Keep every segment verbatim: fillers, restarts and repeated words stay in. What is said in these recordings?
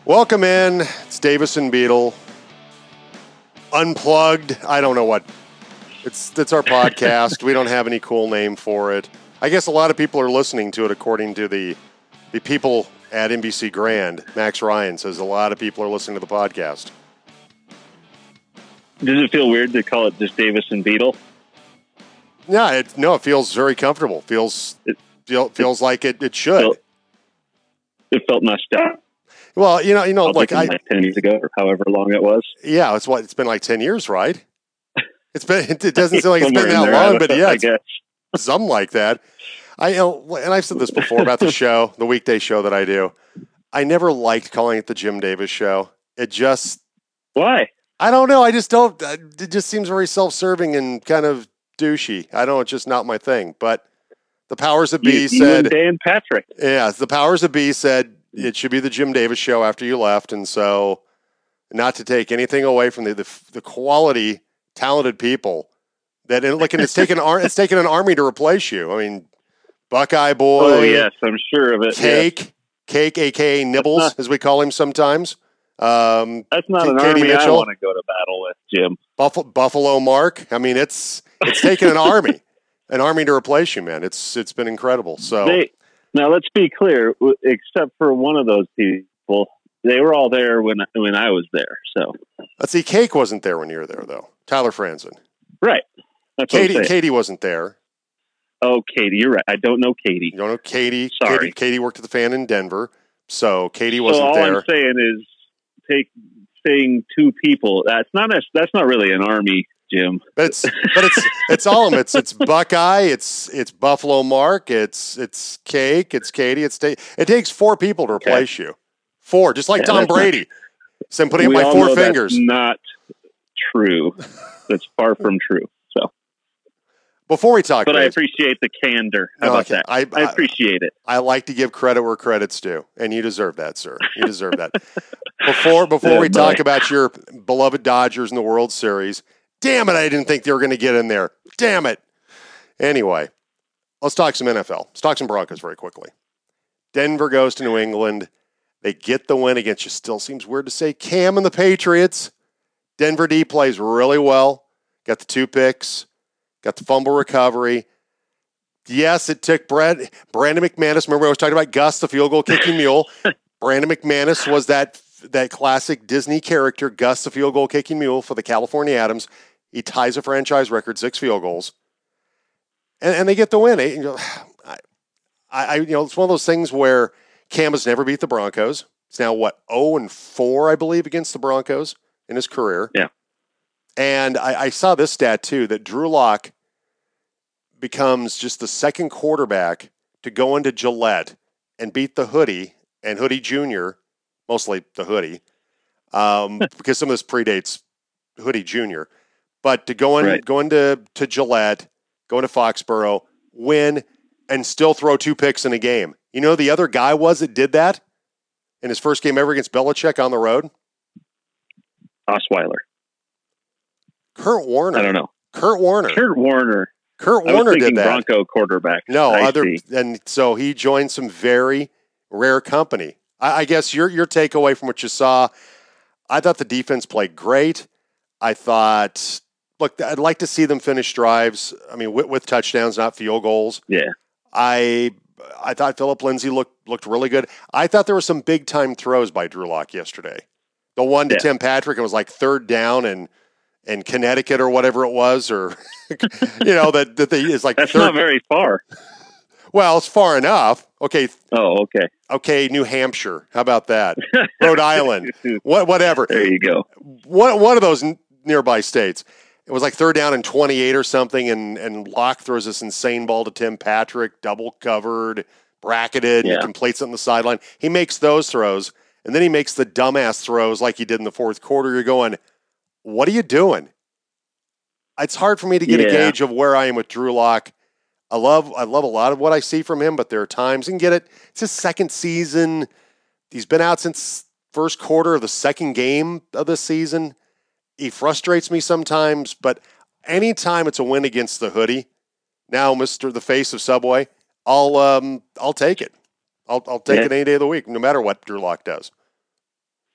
Welcome in. It's Davis and Beetle. Unplugged. I don't know what. It's it's our podcast. We don't have any cool name for it. I guess a lot of people are listening to it according to the the people at N B C Grand. Max Ryan says a lot of people are listening to the podcast. Does it feel weird to call it just Davis and Beetle? Yeah, it, no, it feels very comfortable. Feels it feel, feels it, like it, it should. Felt, it felt nostalgic. Well, you know, you know, like I like ten years ago or however long it was. Yeah, it's what it's been like ten years, right? It's been. It doesn't seem like it's been that there, long, but yeah, I guess something like that. I you know, and I've said this before about the show, the weekday show that I do. I never liked calling it the Jim Davis Show. It just why? I don't know. I just don't. It just seems very self-serving and kind of douchey. I don't know. It's just not my thing. But the powers that be you, said, you and Dan Patrick. Yeah, the powers that be said it should be the Jim Davis Show after you left, and so not to take anything away from the the, the quality, talented people that look, and it's taken it's taken an army to replace you. I mean, Buckeye Boy. Oh yes, I'm sure of it. Cake, yes. Cake, aka Nibbles, not, as we call him sometimes. Um, that's not K- an Katie army Mitchell, I want to go to battle with, Jim. Buffalo, Buffalo Mark. I mean, it's it's taken an army, an army to replace you, man. It's it's been incredible. So. They, Now, let's be clear, except for one of those people, they were all there when when I was there. So let's see, Cake wasn't there when you were there, though. Tyler Franzen. Right. That's Katie Katie wasn't there. Oh, Katie, you're right. I don't know Katie. You don't know Katie. Sorry. Katie, Katie worked at the Fan in Denver, so Katie so wasn't all there. All I'm saying is take saying two people. That's not a, that's not really an army, Jim. But it's but it's it's all of them. It's it's Buckeye. It's it's Buffalo Mark. It's it's Cake. It's Katie. It's it takes four people to replace okay. you. Four, just like yeah, Tom Brady. Not, so I'm putting up my four fingers. That's not true. That's far from true. So before we talk, but Dave, I appreciate the candor. How about okay. that? I, I appreciate it. I like to give credit where credit's due, and you deserve that, sir. You deserve that. Before before yeah, we buddy. talk about your beloved Dodgers in the World Series. Damn it, I didn't think they were going to get in there. Damn it. Anyway, let's talk some N F L. Let's talk some Broncos very quickly. Denver goes to New England. They get the win against you. Still seems weird to say Cam and the Patriots. Denver D plays really well. Got the two picks. Got the fumble recovery. Yes, it took Brad, Brandon McManus. Remember I was talking about Gus, the field goal kicking mule. Brandon McManus was that, that classic Disney character, Gus, the field goal kicking mule for the California Adams. He ties a franchise record, six field goals, and, and they get the win. You know, I, I, you know, it's one of those things where Cam has never beat the Broncos. It's now what zero and four, I believe, against the Broncos in his career. Yeah, and I, I saw this stat too that Drew Lock becomes just the second quarterback to go into Gillette and beat the Hoodie and Hoodie Junior, mostly the Hoodie, um, because some of this predates Hoodie Junior But to go in, right. go into to Gillette, go into Foxborough, win, and still throw two picks in a game. You know, the other guy was that did that in his first game ever against Belichick on the road? Osweiler. Kurt Warner. I don't know. Kurt Warner. Kurt Warner. Kurt Warner did that. Bronco quarterback. No, I other, see. and so he joined some very rare company. I, I guess your your takeaway from what you saw, I thought the defense played great. I thought, look, I'd like to see them finish drives. I mean, with, with touchdowns, not field goals. Yeah. I I thought Philip Lindsay looked looked really good. I thought there were some big time throws by Drew Lock yesterday. The one to yeah. Tim Patrick, it was like third down and in Connecticut or whatever it was, or you know that that they is like that's third, not very far. Well, it's far enough. Okay. Oh, okay. Okay, New Hampshire. How about that? Rhode Island. What? Whatever. There you go. One one of those n- nearby states. It was like third down and twenty-eight or something, and and Locke throws this insane ball to Tim Patrick, double covered, bracketed, yeah. and completes it on the sideline. He makes those throws, and then he makes the dumbass throws like he did in the fourth quarter. You're going, what are you doing? It's hard for me to get yeah. a gauge of where I am with Drew Lock. I love I love a lot of what I see from him, but there are times, and get it, it's his second season. He's been out since first quarter of the second game of the season. He frustrates me sometimes, but anytime it's a win against the Hoodie, now Mister the face of Subway, I'll um I'll take it. I'll I'll take yeah. it any day of the week, no matter what Drew Lock does.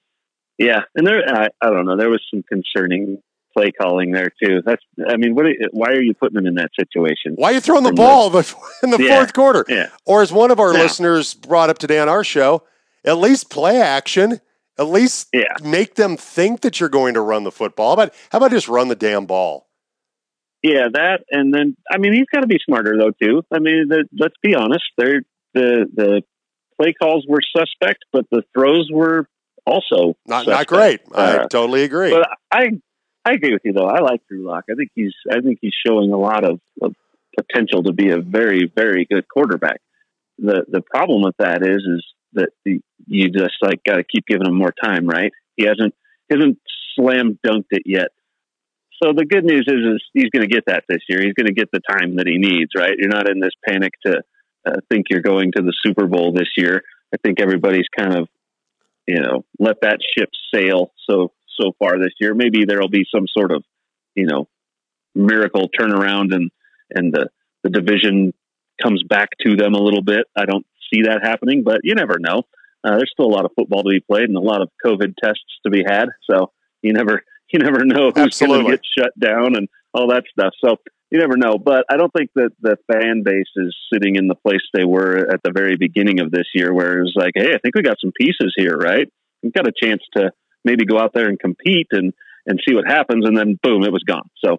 Yeah, and there, I, I don't know, there was some concerning play calling there too. That's, I mean, what? Why are you putting them in that situation? Why are you throwing the ball the, in the yeah, fourth quarter? Yeah. Or as one of our now, listeners brought up today on our show, at least play action. At least yeah. make them think that you're going to run the football. How about, how about just run the damn ball? Yeah, that, and then, I mean, he's got to be smarter though too. I mean, the, let's be honest. They're, the the play calls were suspect, but the throws were also not suspect. not great. I uh, totally agree. But I I agree with you though. I like Drew Lock. I think he's I think he's showing a lot of, of potential to be a very very good quarterback. The the problem with that is is that the, you just like got to keep giving him more time, right? He hasn't he hasn't slam dunked it yet. So the good news is, is he's going to get that this year. He's going to get the time that he needs, right? You're not in this panic to uh, think you're going to the Super Bowl this year. I think everybody's kind of, you know, let that ship sail so so far this year. Maybe there'll be some sort of, you know, miracle turnaround and and the the division comes back to them a little bit. I don't see that happening, but you never know. Uh, there's still a lot of football to be played and a lot of COVID tests to be had. So you never you never know who's going to get shut down and all that stuff. So you never know. But I don't think that the fan base is sitting in the place they were at the very beginning of this year, where it was like, hey, I think we got some pieces here, right? We've got a chance to maybe go out there and compete and, and see what happens. And then boom, it was gone. So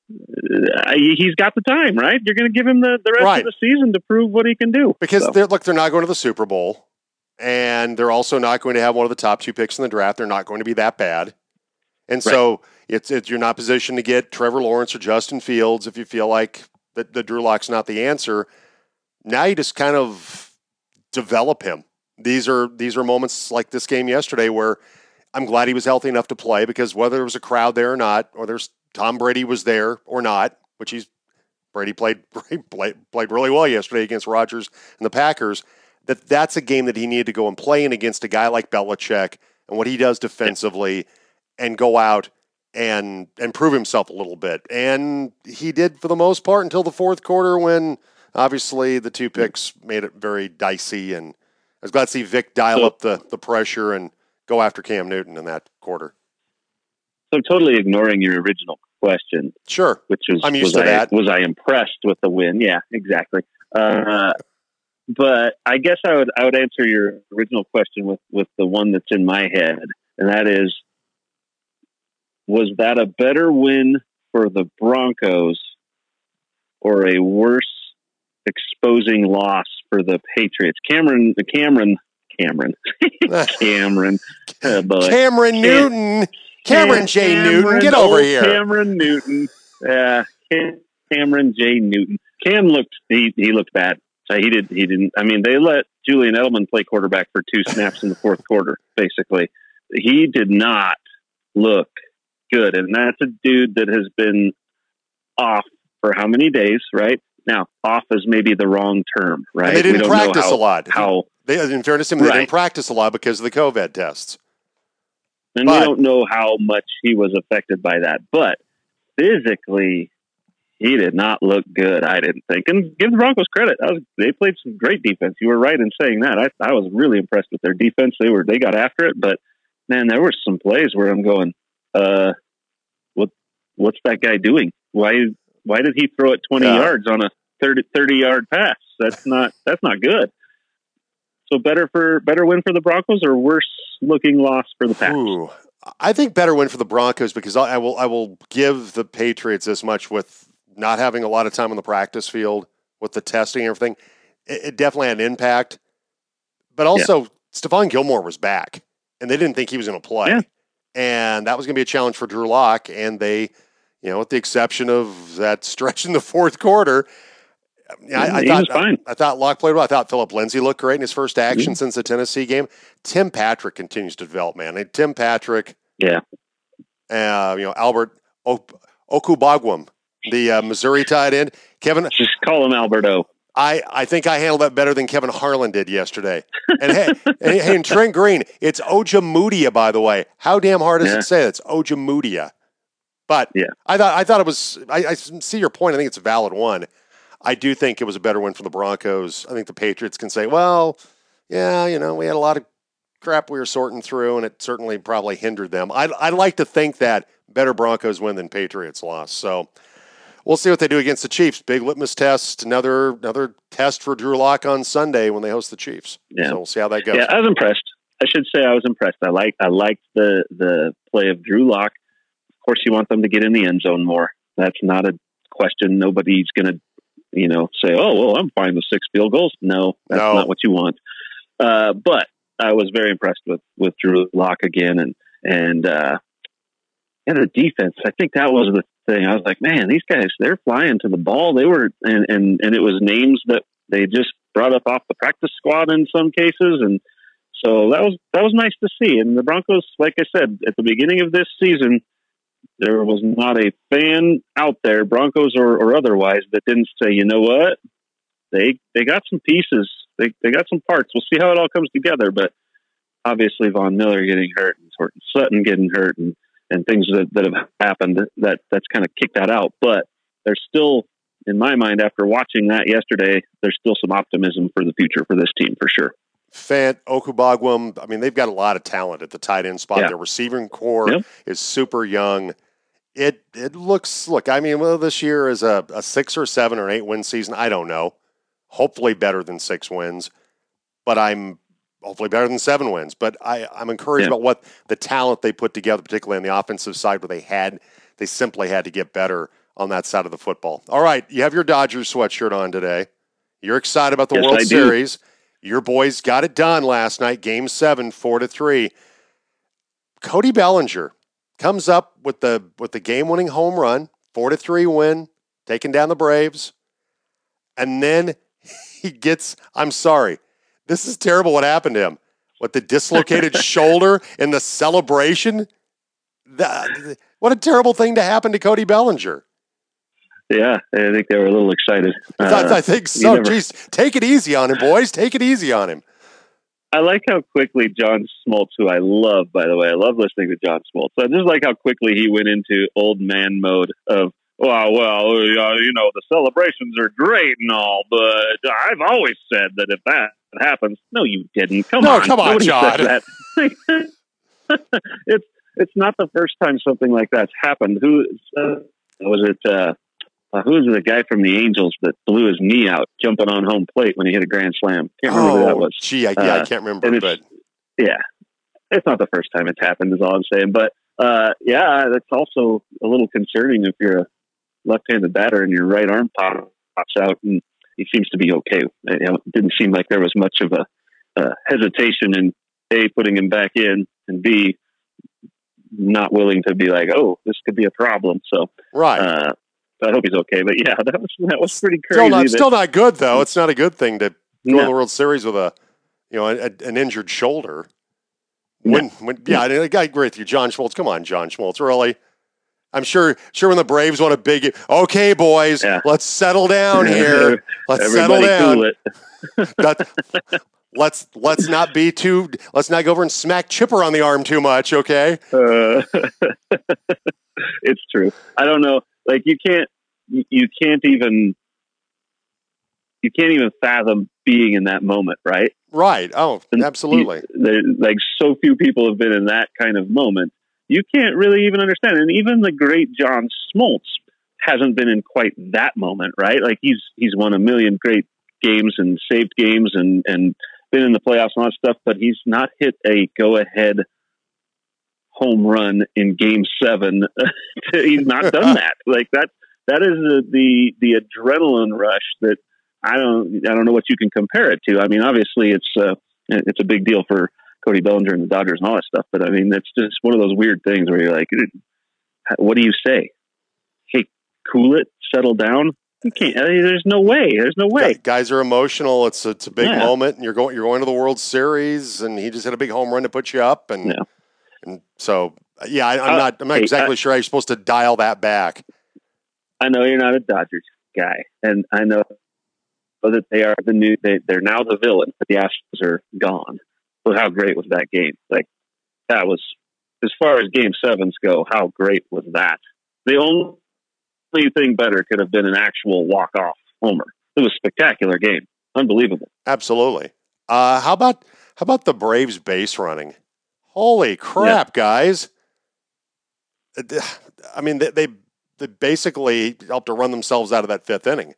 uh, he's got the time, right? You're going to give him the, the rest right. of the season to prove what he can do. Because so. they're, look, they're not going to the Super Bowl, and they're also not going to have one of the top two picks in the draft. They're not going to be that bad. And right. so it's, it's you're not positioned to get Trevor Lawrence or Justin Fields if you feel like that the Drew Lock's not the answer. Now you just kind of develop him. These are these are moments like this game yesterday where I'm glad he was healthy enough to play, because whether there was a crowd there or not, or there's Tom Brady was there or not, which he's Brady played played, played really well yesterday against Rodgers and the Packers, that that's a game that he needed to go and play in against a guy like Belichick and what he does defensively and go out and and prove himself a little bit. And he did for the most part until the fourth quarter, when obviously the two picks made it very dicey. And I was glad to see Vic dial so, up the, the pressure and go after Cam Newton in that quarter. So totally ignoring your original question. Sure. Which was, I'm used was to I, that. Was I impressed with the win? Yeah, exactly. Uh, but I guess I would, I would answer your original question with, with the one that's in my head. And that is, was that a better win for the Broncos or a worse exposing loss for the Patriots? Cameron, the Cameron, Cameron, Cameron, uh, Cameron Cam- Newton, Cameron J. Cameron, Newton, get over here. Cameron Newton, uh, Cameron J. Newton. Cam looked, he, he looked bad. So he did, he didn't, I mean, they let Julian Edelman play quarterback for two snaps in the fourth quarter, basically. He did not look good. And that's a dude that has been off for how many days, right? Now, off is maybe the wrong term, right? And they didn't practice how, a lot. How, they, in fairness to him, they right. didn't practice a lot because of the COVID tests. And but, we don't know how much he was affected by that. But physically, he did not look good, I didn't think. And give the Broncos credit. I was, they played some great defense. You were right in saying that. I, I was really impressed with their defense. They were they got after it. But, man, there were some plays where I'm going, uh, what what's that guy doing? Why why did he throw it twenty yeah. yards on a thirty, thirty-yard pass? That's not that's not good. So better for better win for the Broncos or worse looking loss for the Packers? Ooh, I think better win for the Broncos, because I will I will give the Patriots this much with not having a lot of time on the practice field with the testing and everything. It, it definitely had an impact. But also, yeah. Stephon Gilmore was back, and they didn't think he was going to play. Yeah. And that was going to be a challenge for Drew Lock, and they, you know, with the exception of that stretch in the fourth quarter, I, I thought fine. I, I thought Lock played well. I thought Philip Lindsay looked great in his first action mm-hmm. since the Tennessee game. Tim Patrick continues to develop, man. And Tim Patrick, yeah, uh, you know, Albert o- Okubagwam, the uh, Missouri tight end. Kevin, just call him Alberto. I, I think I handled that better than Kevin Harlan did yesterday. And hey, and, hey, and Trent Green, it's Ojemudia, by the way. How damn hard is yeah. it to say that? It's Ojemudia. But yeah. I thought I thought it was. I, I see your point. I think it's a valid one. I do think it was a better win for the Broncos. I think the Patriots can say, well, yeah, you know, we had a lot of crap we were sorting through, and it certainly probably hindered them. I'd, I'd like to think that better Broncos win than Patriots loss. So we'll see what they do against the Chiefs. Big litmus test, another another test for Drew Lock on Sunday when they host the Chiefs. Yeah. So we'll see how that goes. Yeah, I was impressed. I should say I was impressed. I like I liked the the play of Drew Lock. Of course, you want them to get in the end zone more. That's not a question. Nobody's going to, you know, say, "Oh, well, I'm fine with six field goals." No, that's no. not what you want. Uh, but I was very impressed with with Drew Lock again, and and uh, and the defense. I think that was the thing. I was like, man, these guys, they're flying to the ball. They were, and and and it was names that they just brought up off the practice squad in some cases, and so that was that was nice to see. And the Broncos, like I said at the beginning of this season, there was not a fan out there, Broncos or, or otherwise, that didn't say, you know what, they they got some pieces. They they got some parts. We'll see how it all comes together. But obviously, Von Miller getting hurt and Courtland Sutton getting hurt and, and things that, that have happened, that that's kind of kicked that out. But there's still, in my mind, after watching that yesterday, there's still some optimism for the future for this team, for sure. Fant, Okubagwam, I mean, they've got a lot of talent at the tight end spot. Yeah. Their receiving core Yep. is super young. It it looks, look, I mean, well, this year is a, a six or seven or eight win season. I don't know. Hopefully better than six wins, but I'm hopefully better than seven wins. But I, I'm encouraged Yeah. about what the talent they put together, particularly on the offensive side, where they had, they simply had to get better on that side of the football. All right, you have your Dodgers sweatshirt on today. You're excited about the Yes, World I do. Series. Your boys got it done last night, game seven, four to three. Cody Bellinger comes up with the with the game-winning home run, four to three win, taking down the Braves. And then he gets, I'm sorry, this is terrible what happened to him. With the dislocated shoulder in the celebration. That, what a terrible thing to happen to Cody Bellinger. Yeah, I think they were a little excited. I, Uh, I think so. never- Jeez, take it easy on him, boys. Take it easy on him. I like how quickly John Smoltz, who I love, by the way, I love listening to John Smoltz. I just like how quickly he went into old man mode of, well, well, uh, you know, the celebrations are great and all, but I've always said that if that happens, no, you didn't. Come No, on, come on, Nobody John. said that. it's it's not the first time something like that's happened. Who uh, was it? Uh, uh, who was the guy from the Angels that blew his knee out jumping on home plate when he hit a grand slam? Can't remember who that was. Gee, I, yeah, I Uh, can't remember, and but it's- Yeah, it's not the first time it's happened, is all I'm saying. But uh, yeah, that's also a little concerning if you're a left-handed batter and your right arm pop, pops out, and he seems to be okay. It, it didn't seem like there was much of a, a hesitation in A, putting him back in, and B, not willing to be like, oh, this could be a problem. So, right. uh, I hope he's okay. But yeah, that was that was pretty crazy. Still not, that- still not good, though. It's not a good thing to go No. to the World Series with a, you know, a, an injured shoulder. When, when, yeah, I, I agree with you, John Schmaltz. Come on, John Schmaltz, really? I'm sure, sure. When the Braves want a big, okay, boys, Yeah. let's settle down here. Let's settle Everybody down. cool it. That, let's let's not be too. Let's not go over and smack Chipper on the arm too much. Okay. Uh, it's true. I don't know. Like you can't, you you can't even, you can't even fathom being in that moment, right? Right. Oh, And absolutely. You, there, like so few people have been in that kind of moment. You can't really even understand. And even the great John Smoltz hasn't been in quite that moment, right? Like he's he's won a million great games and saved games and and been in the playoffs and all that stuff, but he's not hit a go ahead home run in game seven. He's not done that. Like that that is the, the the adrenaline rush that I don't I don't know what you can compare it to. I mean, obviously it's uh, it's a big deal for Cody Bellinger and the Dodgers and all that stuff, but I mean, it's just one of those weird things where you're like, what do you say? Hey, cool it, settle down. You can't. I mean, there's no way. There's no way. Guys are emotional. It's it's a big Yeah. moment, and you're going you're going to the World Series, and he just had a big home run to put you up, and Yeah. and so yeah, I, I'm Uh, not I'm not hey, exactly I- sure how you're supposed to dial that back. I know you're not a Dodgers guy, and I know that they are the new. They, they're now the villain, but the Astros are gone. But how great was that game? Like that was, as far as Game Sevens go, how great was that? The only thing better could have been an actual walk off homer. It was a spectacular game, unbelievable. Absolutely. Uh, how about How about the Braves base running? Holy crap, yeah. guys. I mean, they, they they basically helped to run themselves out of that fifth inning.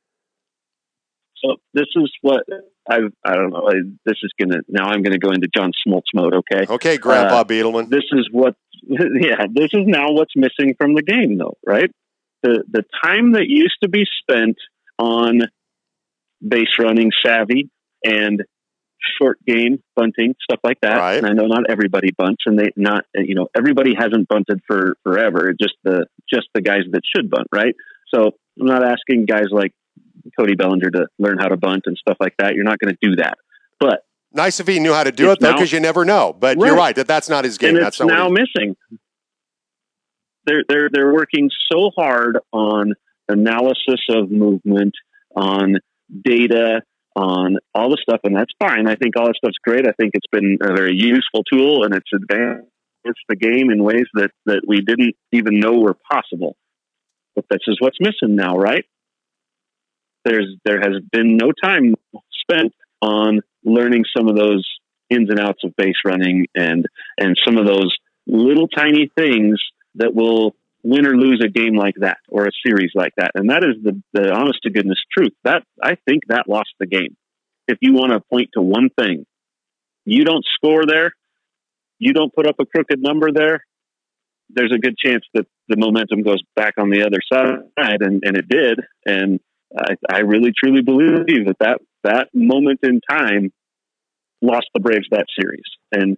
So this is what I've, I don't know. I, this is going to, now I'm going to go into John Smoltz mode. Okay. Okay. Grandpa uh, Beetleman. This is what, yeah, this is now what's missing from the game though, right? The, the time that used to be spent on base running savvy and short game bunting, stuff like that. Right. And I know not everybody bunts, and they not, you know, everybody hasn't bunted for forever. Just the, just the guys that should bunt. Right. So I'm not asking guys like Cody Bellinger to learn how to bunt and stuff like that. You're not going to do that, but nice if he knew how to do it though, because you never know. But right. You're right that that's not his game. And that's it's not now he... missing. They're they're they're working so hard on analysis of movement, on data, on all the stuff, and that's fine. I think all that stuff's great. I think it's been a very useful tool, and it's advanced the game in ways that that we didn't even know were possible. But this is what's missing now, right? There's there has been no time spent on learning some of those ins and outs of base running and and some of those little tiny things that will win or lose a game like that or a series like that. And that is the, the honest to goodness truth. That I think that lost the game. If you want to point to one thing, you don't score there, you don't put up a crooked number there, there's a good chance that the momentum goes back on the other side, and, and it did. And I, I really, truly believe that, that that moment in time lost the Braves that series. And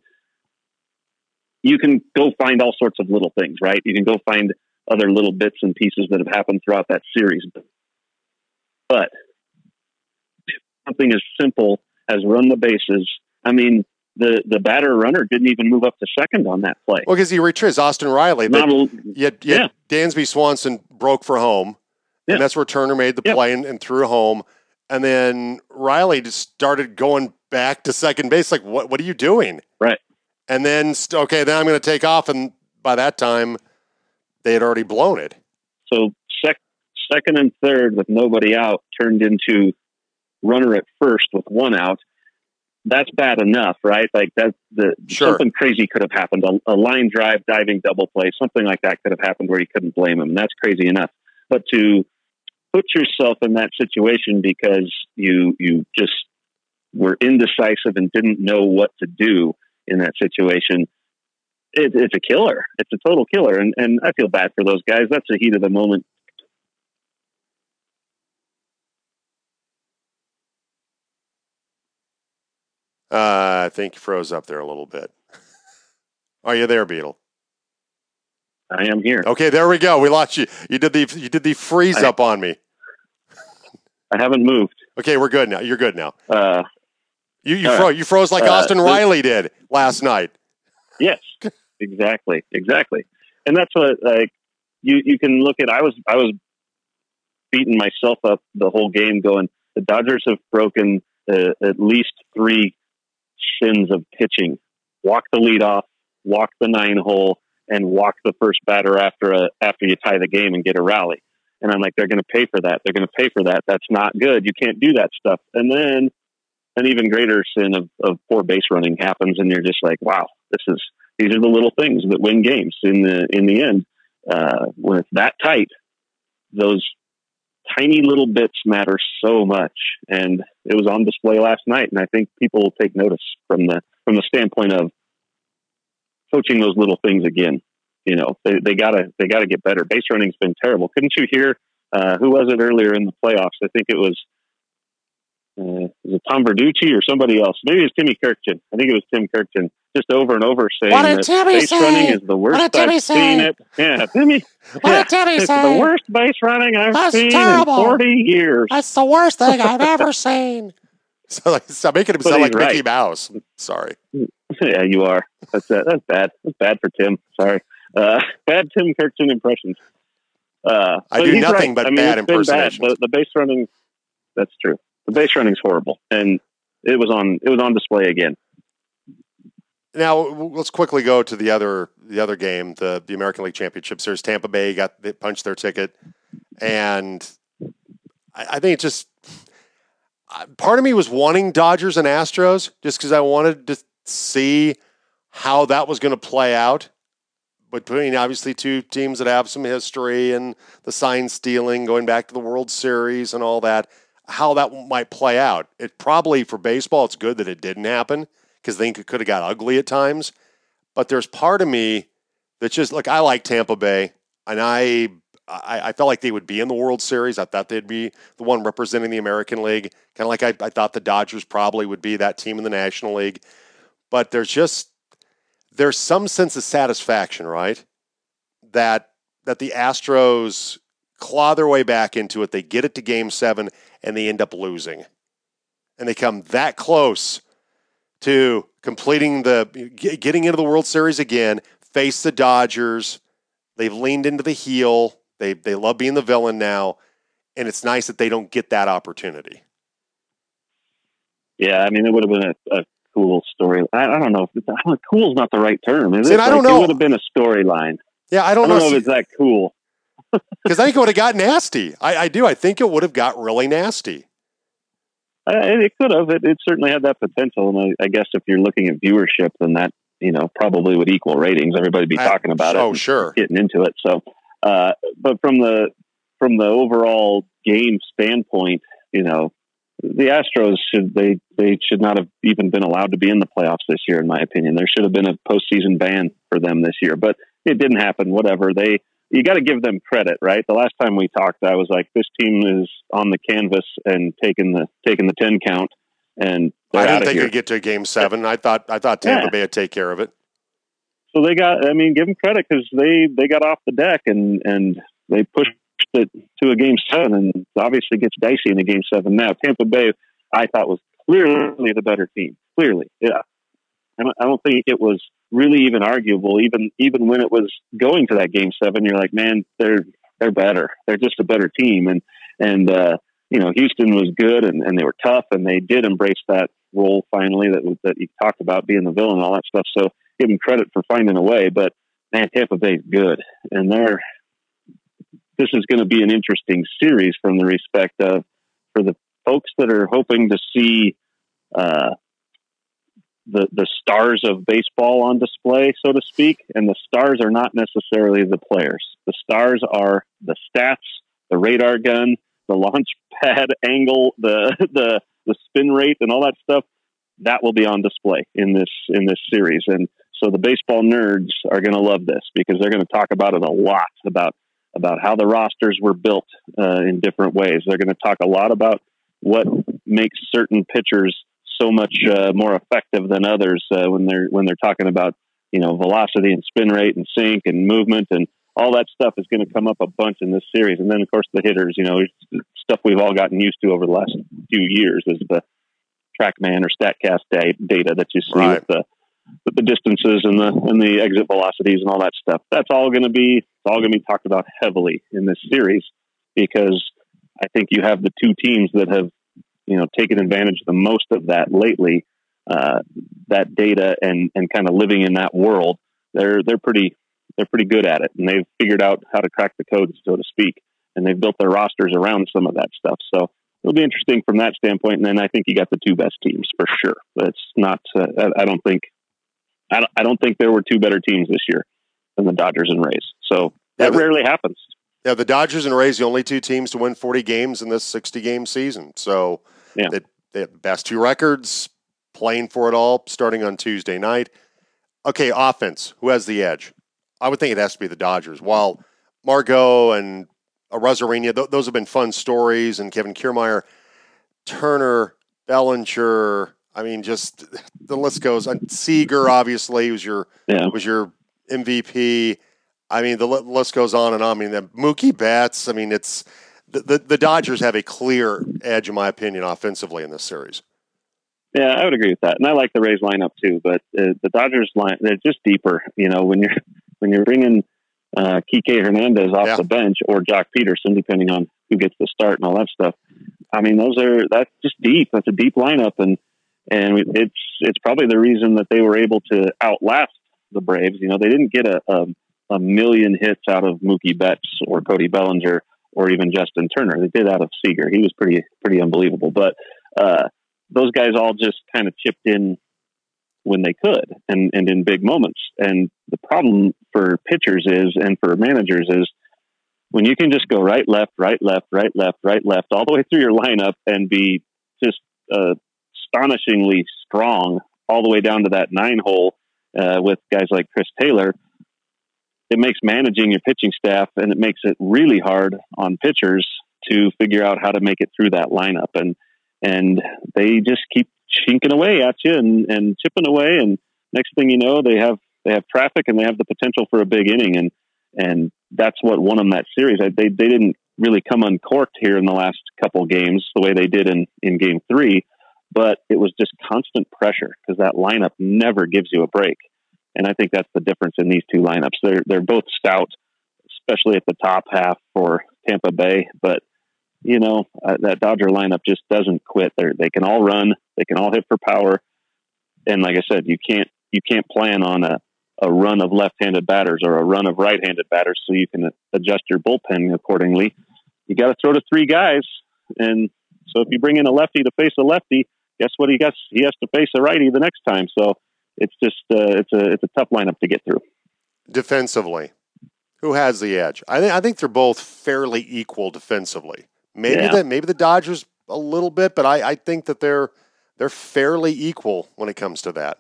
you can go find all sorts of little things, right? You can go find other little bits and pieces that have happened throughout that series. But something as simple as run the bases, I mean, the, the batter runner didn't even move up to second on that play. Well, because he retraced Austin Riley. But a, yet, yet yeah. Dansby Swanson broke for home. Yeah. And that's where Turner made the play yep. and, and threw home. And then Riley just started going back to second base. Like, what what are you doing? Right. And then, okay, then I'm going to take off. And by that time, they had already blown it. So sec- second and third with nobody out turned into runner at first with one out. That's bad enough, right? Like that, the sure. something crazy could have happened. A, a line drive, diving double play, something like that could have happened where you couldn't blame him. And that's crazy enough. But to put yourself in that situation because you you just were indecisive and didn't know what to do in that situation, it, it's a killer. It's a total killer. And and I feel bad for those guys. That's the heat of the moment. Uh, I think you froze up there a little bit. Are you there, Beetle? I am here. Okay, there we go. We lost you. You did the you did the freeze I, up on me. I haven't moved. Okay, we're good now. You're good now. Uh, you you froze. Right. You froze like uh, Austin Riley did last night. Yes, exactly, exactly. And that's what like you you can look at. I was I was beating myself up the whole game, going, the Dodgers have broken uh, at least three sins of pitching. Walk the lead off, walk the nine hole, and walk the first batter after a after you tie the game and get a rally. And I'm like, they're going to pay for that. They're going to pay for that. That's not good. You can't do that stuff. And then an even greater sin of, of poor base running happens, and you're just like, wow, this is these are the little things that win games in the in the end. Uh, when it's that tight, those tiny little bits matter so much, and it was on display last night. And I think people will take notice from the from the standpoint of coaching those little things again. You know, they, they gotta, they gotta get better. Base running's been terrible. Couldn't you hear, uh, who was it earlier in the playoffs? I think it was, uh, was it Tom Verducci or somebody else? Maybe it was Timmy Kirkton. I think it was Tim Kirkton, just over and over saying that base say? running is the worst I've say? seen it. Yeah, Timmy. What yeah, did Timmy it's say? the worst base running I've That's seen terrible. in forty years. That's the worst thing I've ever seen. So like, stop making him But sound like right. Mickey Mouse. Sorry. Yeah, you are. That's uh, that's bad. That's bad for Tim. Sorry. Uh, bad Tim Kirkton impressions. Uh, I do nothing right. but I mean, bad Bad. impersonations. The, the base running, that's true. The base running's horrible, and it was on it was on display again. Now let's quickly go to the other the other game, the the American League Championship Series. Tampa Bay got they punched their ticket, and I, I think it's just part of me was wanting Dodgers and Astros just because I wanted to see how that was going to play out between obviously two teams that have some history and the sign stealing going back to the World Series and all that, how that might play out. It probably for baseball, it's good that it didn't happen because I think it could have got ugly at times. But there's part of me that's just like, I like Tampa Bay, and I, I I felt like they would be in the World Series. I thought they'd be the one representing the American League, kind of like I, I thought the Dodgers probably would be that team in the National League. But there's just there's some sense of satisfaction, right? That that the Astros claw their way back into it. They get it to Game Seven, and they end up losing, and they come that close to completing the getting into the World Series again. Face the Dodgers. They've leaned into the heel. They they love being the villain now, and it's nice that they don't get that opportunity. Yeah, I mean, it would have been a, a cool story. I, I don't know if it's, cool is not the right term. Is See, it? I don't like, know. It would have been a storyline. Yeah, I don't, I don't know, know if it's that cool. Because I think it would have got nasty. I, I do. I think it would have got really nasty. Uh, it could have. It, it certainly had that potential. And I, I guess if you're looking at viewership, then that, you know, probably would equal ratings. Everybody would be talking about I, it. Oh, sure. Getting into it. So, uh, but from the, from the overall game standpoint, you know, the Astros should, they, they should not have even been allowed to be in the playoffs this year, in my opinion. There should have been a postseason ban for them this year, but it didn't happen. Whatever. They, you got to give them credit, right? The last time we talked, I was like, this team is on the canvas and taking the, taking the ten count. And I didn't think it'd get to Game Seven. I thought, I thought Tampa yeah. Bay would take care of it. So they got, I mean, give them credit because they, they got off the deck and, and they pushed it to a Game Seven, and obviously gets dicey in a Game Seven now. Tampa Bay, I thought, was clearly the better team. Clearly, yeah. I don't, I don't think it was really even arguable. Even even when it was going to that Game Seven, you're like, man, they're they're better. They're just a better team. And and uh, you know, Houston was good, and, and they were tough, and they did embrace that role finally that that you talked about, being the villain and all that stuff. So give them credit for finding a way. But man, Tampa Bay's good, and they're. This is going to be an interesting series from the respect of, for the folks that are hoping to see uh, the the stars of baseball on display, so to speak. And the stars are not necessarily the players. The stars are the stats, the radar gun, the launch pad angle, the the the spin rate, and all that stuff. That will be on display in this in this series. And so the baseball nerds are going to love this because they're going to talk about it a lot, about about how the rosters were built uh, in different ways. They're going to talk a lot about what makes certain pitchers so much uh, more effective than others uh, when they're when they're talking about, you know, velocity and spin rate and sink and movement, and all that stuff is going to come up a bunch in this series. And then, of course, the hitters, you know, stuff we've all gotten used to over the last few years is the TrackMan or StatCast da- data that you see right. with the with the distances and the and the exit velocities and all that stuff. That's all going to be it's all going to be talked about heavily in this series because I think you have the two teams that have, you know, taken advantage of the most of that lately. Uh, that data and and kind of living in that world, they're they're pretty they're pretty good at it, and they've figured out how to crack the code, so to speak, and they've built their rosters around some of that stuff. So it'll be interesting from that standpoint. And then I think you got the two best teams for sure. But it's not. Uh, I, I don't think. I don't, I don't think there were two better teams this year than the Dodgers and Rays. So that yeah, the, rarely happens. Yeah, the Dodgers and Rays, the only two teams to win forty games in this sixty-game season. So yeah. they, they have the best two records, playing for it all, starting on Tuesday night. Okay, offense. Who has the edge? I would think it has to be the Dodgers. While Margot and Arozarena, th- those have been fun stories, and Kevin Kiermaier, Turner, Bellinger, I mean, just the list goes. Seager, obviously, was your yeah. was your M V P. I mean, the list goes on and on. I mean, the Mookie Betts. I mean, it's the, the the Dodgers have a clear edge, in my opinion, offensively in this series. Yeah, I would agree with that, and I like the Rays lineup too. But uh, the Dodgers line, they're just deeper. You know, when you're when you're bringing uh, Kike Hernandez off yeah. the bench or Jock Peterson, depending on who gets the start and all that stuff. I mean, those are that's just deep. That's a deep lineup, and. And it's it's probably the reason that they were able to outlast the Braves. You know, they didn't get a, a, a million hits out of Mookie Betts or Cody Bellinger or even Justin Turner. They did out of Seager. He was pretty pretty unbelievable. But uh, those guys all just kind of chipped in when they could and, and in big moments. And the problem for pitchers is, and for managers is, when you can just go right, left, right, left, right, left, right, left, all the way through your lineup and be just uh, astonishingly strong all the way down to that nine hole uh, with guys like Chris Taylor, it makes managing your pitching staff, and it makes it really hard on pitchers to figure out how to make it through that lineup. And and they just keep chinking away at you and, and chipping away. And next thing you know, they have they have traffic and they have the potential for a big inning. And and that's what won them that series. They they didn't really come uncorked here in the last couple games the way they did in, in game three, but it was just constant pressure because that lineup never gives you a break. And I think that's the difference in these two lineups. They're they're both stout, especially at the top half for Tampa Bay. But, you know, uh, that Dodger lineup just doesn't quit. They they can all run. They can all hit for power. And like I said, you can't you can't plan on a, a run of left-handed batters or a run of right-handed batters so you can adjust your bullpen accordingly. You got to throw to three guys. And so if you bring in a lefty to face a lefty, guess what he gets? He has to face a righty the next time. So it's just uh, it's a it's a tough lineup to get through. Defensively, who has the edge? I think I think they're both fairly equal defensively. Maybe Yeah. the maybe the Dodgers a little bit, but I, I think that they're they're fairly equal when it comes to that.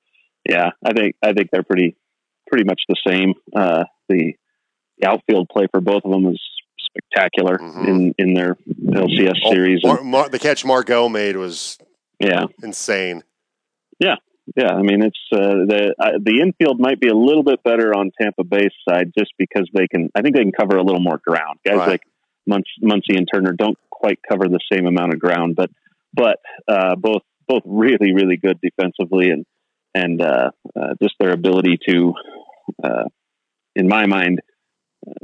Yeah, I think I think they're pretty pretty much the same. Uh, the, the outfield play for both of them is spectacular Mhm. in, in their L C S series. Oh, And, Mar- Mar- the catch Margot made was yeah, insane. yeah. I mean, it's uh, the uh, the infield might be a little bit better on Tampa Bay's side just because they can. I think they can cover a little more ground. Guys Right. like Munc- Muncy and Turner don't quite cover the same amount of ground, but but uh, both both really really good defensively and and uh, uh, just their ability to, uh, in my mind, uh,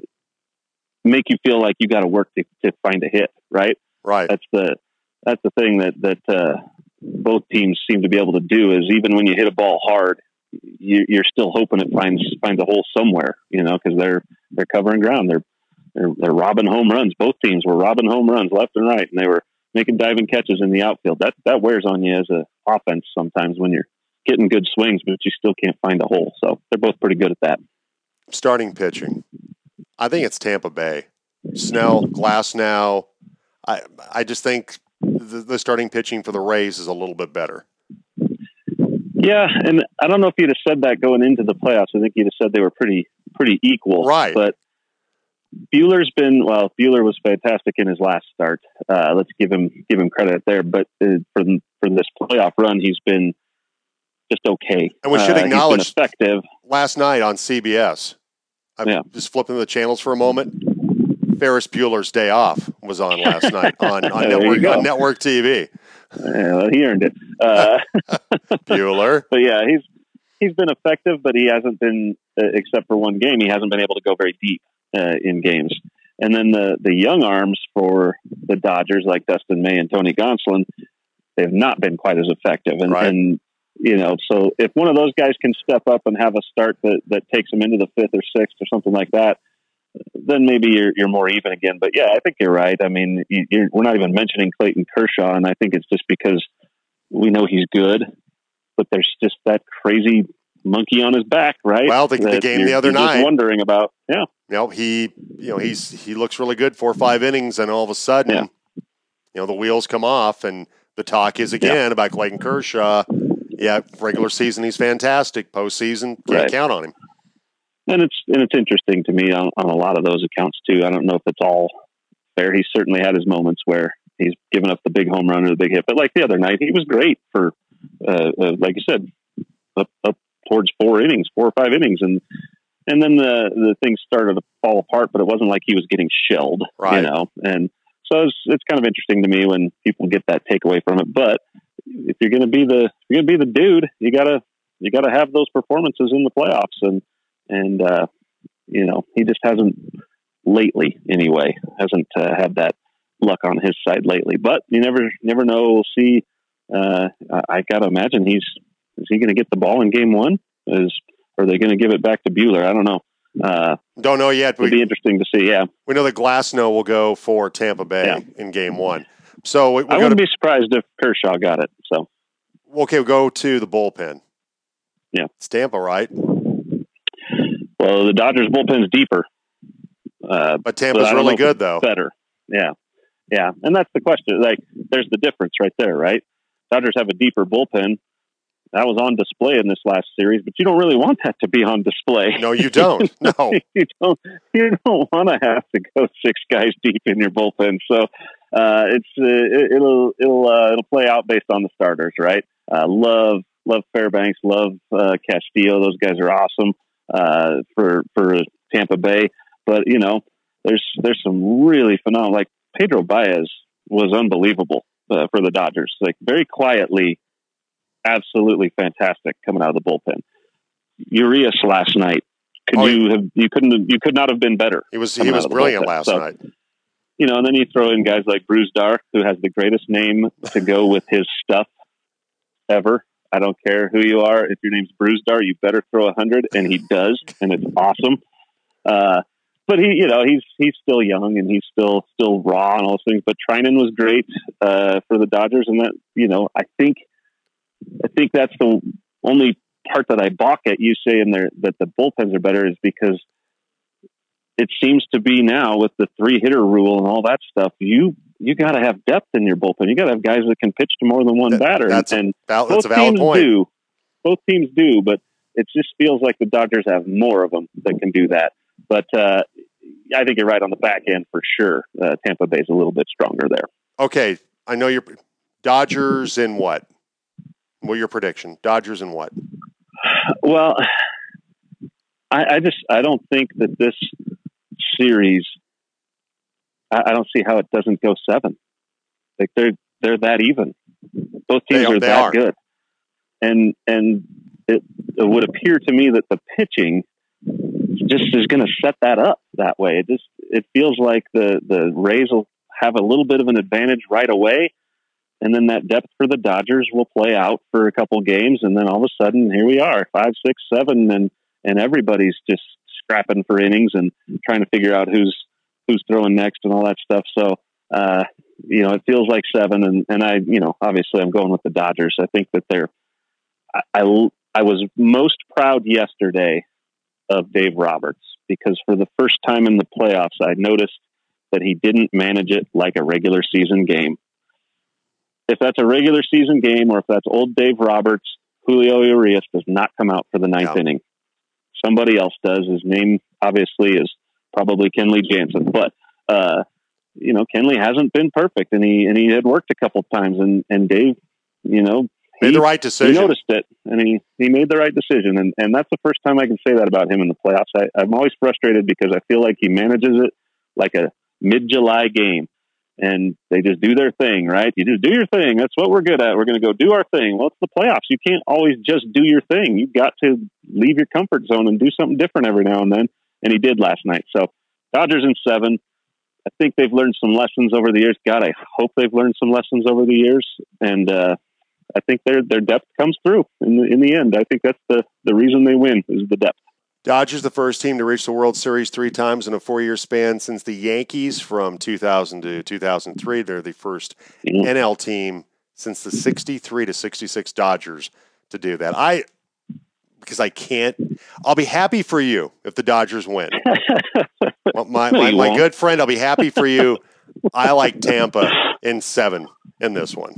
make you feel like you got to work to, to find a hit. Right. Right. That's the that's the thing that that uh, both teams seem to be able to do is even when you hit a ball hard, you, you're still hoping it finds finds a hole somewhere. You know, because they're they're covering ground. They're, they're they're robbing home runs. Both teams were robbing home runs left and right, and they were making diving catches in the outfield. That that wears on you as a offense sometimes when you're getting good swings, but you still can't find a hole. So they're both pretty good at that. Starting pitching. I think it's Tampa Bay. Snell, Glasnow. I I just think the, the starting pitching for the Rays is a little bit better. Yeah, and I don't know if you'd have said that going into the playoffs. I think you'd have said they were pretty pretty equal. Right. But Buehler's been well. Buehler was fantastic in his last start. Uh, let's give him give him credit there. But uh, for for this playoff run, he's been just okay. And we should uh, acknowledge he's been effective. Last night on C B S, I'm Yeah. just flipping the channels for a moment. Ferris Bueller's Day Off was on last night on, on, There you network, go. on network T V. Yeah, well, he earned it. Uh, Bueller. but yeah, he's he's been effective, but he hasn't been, uh, except for one game, he hasn't been able to go very deep uh, in games. And then the the young arms for the Dodgers, like Dustin May and Tony Gonsolin, they've not been quite as effective. And, Right. and you know, so if one of those guys can step up and have a start that, that takes them into the fifth or sixth or something like that, then maybe you're you're more even again. But yeah, I think you're right. I mean, you, you're, we're not even mentioning Clayton Kershaw, and I think it's just because we know he's good, but there's just that crazy monkey on his back, right? Well, the, the That game you're- the other you're just night, wondering about. Yeah, you know, he, you know, he's he looks really good four or five innings, and all of a sudden, Yeah. you know, the wheels come off, and the talk is again about Clayton Kershaw. Yeah, regular season he's fantastic. Postseason can't Right. count on him. and it's and it's interesting to me on, on a lot of those accounts too. I don't know if it's all fair. He's certainly had his moments where he's given up the big home run or the big hit, but like the other night, he was great for, uh, uh, like you said, up up towards four innings, four or five innings, and and then the the things started to fall apart. But it wasn't like he was getting shelled, Right. you know. And so it's it's kind of interesting to me when people get that takeaway from it. But if you're going to be the if you're going to be the dude, you gotta you gotta have those performances in the playoffs, and and uh, you know he just hasn't lately anyway hasn't uh, had that luck on his side lately. But you never never know. We'll see. Uh, I, I got to imagine he's is he going to get the ball in game one? Is or are they going to give it back to Buehler? I don't know. Uh, Don't know yet. it'll be We, interesting to see. Yeah, we know that Glasnow will go for Tampa Bay Yeah. in game one. So we, we I go wouldn't to, be surprised if Kershaw got it. So okay, we'll go to the bullpen. Yeah. It's Tampa, right? Well, the Dodgers bullpen's deeper. Uh, but Tampa's so really good, though. Better. Yeah. Yeah. And that's the question. Like, there's the difference right there, right? Dodgers have a deeper bullpen. That was on display in this last series, but you don't really want that to be on display. No, you don't. No. you don't, you don't want to have to go six guys deep in your bullpen. So, uh, it's, uh, it, it'll, it'll, uh, it'll play out based on the starters, right? Uh, love, love Fairbanks, love, uh, Castillo. Those guys are awesome, uh, for, for Tampa Bay. But, you know, there's, there's some really phenomenal, like Pedro Baez was unbelievable, uh, for the Dodgers, like very quietly, absolutely fantastic coming out of the bullpen. Urias last night. Could oh, you have, you couldn't, you could not have been better. He was, he was brilliant last so, night. You know, and then you throw in guys like Brusdar, who has the greatest name to go with his stuff ever. I don't care who you are. If your name's Brusdar, you better throw a hundred, and he does, and it's awesome. Uh, but he, you know, he's, he's still young and he's still, still raw and all those things, but Treinen was great, uh, for the Dodgers. And that, you know, I think, I think that's the only part that I balk at you saying there that the bullpens are better is because it seems to be now with the three hitter rule and all that stuff, you, you got to have depth in your bullpen. You got to have guys that can pitch to more than one that, batter. That's and a, val- both that's a valid teams point. do. Both teams do, but it just feels like the Dodgers have more of them that can do that. But uh, I think you're right on the back end for sure. Uh, Tampa Bay's a little bit stronger there. Okay. I know you're Dodgers in what? What's your prediction? Dodgers in what? Well, I, I just, I don't think that this series, I, I don't see how it doesn't go seven. Like they're, they're that even. Both teams are, are that are. good. And, and it, it would appear to me that the pitching just is going to set that up that way. It just, it feels like the, the Rays will have a little bit of an advantage right away. And then that depth for the Dodgers will play out for a couple games. And then all of a sudden, here we are, five, six, seven, and, and everybody's just scrapping for innings and trying to figure out who's, who's throwing next and all that stuff. So, uh, you know, it feels like seven. And, and I, you know, obviously I'm going with the Dodgers. I think that they're, I, I, I was most proud yesterday of Dave Roberts because for the first time in the playoffs, I noticed that he didn't manage it like a regular season game. If that's a regular season game or if that's old Dave Roberts, Julio Urias does not come out for the ninth no. inning. Somebody else does. His name obviously is probably Kenley Jansen, but, uh, you know, Kenley hasn't been perfect and he, and he had worked a couple of times and, and Dave, you know, made he, the right decision. He noticed it and he, he made the right decision. And, and that's the first time I can say that about him in the playoffs. I, I'm always frustrated because I feel like he manages it like a mid-July game. And they just do their thing, right? You just do your thing. That's what we're good at. We're going to go do our thing. Well, it's the playoffs. You can't always just do your thing. You've got to leave your comfort zone and do something different every now and then. And he did last night. So Dodgers in seven. I think they've learned some lessons over the years. God, I hope they've learned some lessons over the years. And uh, I think their their depth comes through in the, in the end. I think that's the, the reason they win is the depth. Dodgers, the first team to reach the World Series three times in a four-year span since the Yankees from two thousand to two thousand three. They're the first mm-hmm. N L team since the sixty-three to sixty-six Dodgers to do that. I, because I can't, I'll be happy for you if the Dodgers win. my my, my, my good friend, I'll be happy for you. I like Tampa in seven in this one.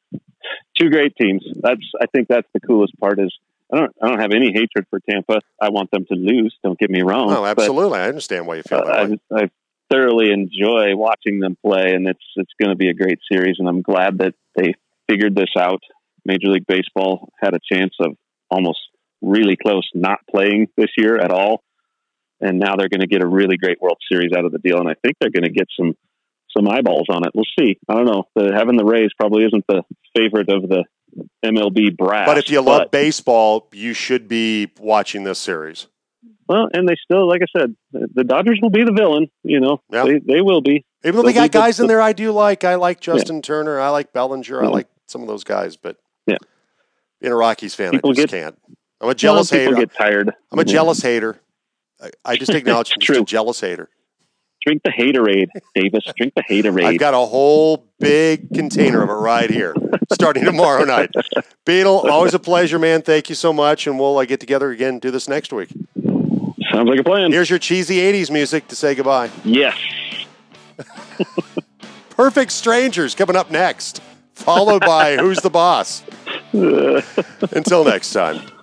Two great teams. That's I think that's the coolest part is, I don't. I don't have any hatred for Tampa. I want them to lose. Don't get me wrong. Oh, absolutely. But, I understand why you feel that uh, way. I, I thoroughly enjoy watching them play, and it's it's going to be a great series. And I'm glad that they figured this out. Major League Baseball had a chance of almost really close not playing this year at all, and now they're going to get a really great World Series out of the deal. And I think they're going to get some some eyeballs on it. We'll see. I don't know. The, having the Rays probably isn't the favorite of the M L B brass. But if you love but, baseball, you should be watching this series. Well, and they still, like I said, the Dodgers will be the villain. You know, yeah. they, they will be. Even though they got guys the, in there I do like. I like Justin yeah. Turner. I like Bellinger. Yeah. I like some of those guys. But yeah, being a Rockies fan, people I just get, can't. I'm a jealous well, hater. Get tired. I'm a yeah. jealous hater. I, I just acknowledge I'm just a jealous hater. drink the haterade, Davis. Drink the haterade. I've got a whole big container of it right here, starting tomorrow night. Beetle, always a pleasure, man. Thank you so much, and we'll uh, get together again and do this next week. Sounds like a plan. Here's your cheesy eighties music to say goodbye. Yes. Perfect Strangers coming up next, followed by Who's the Boss? Until next time.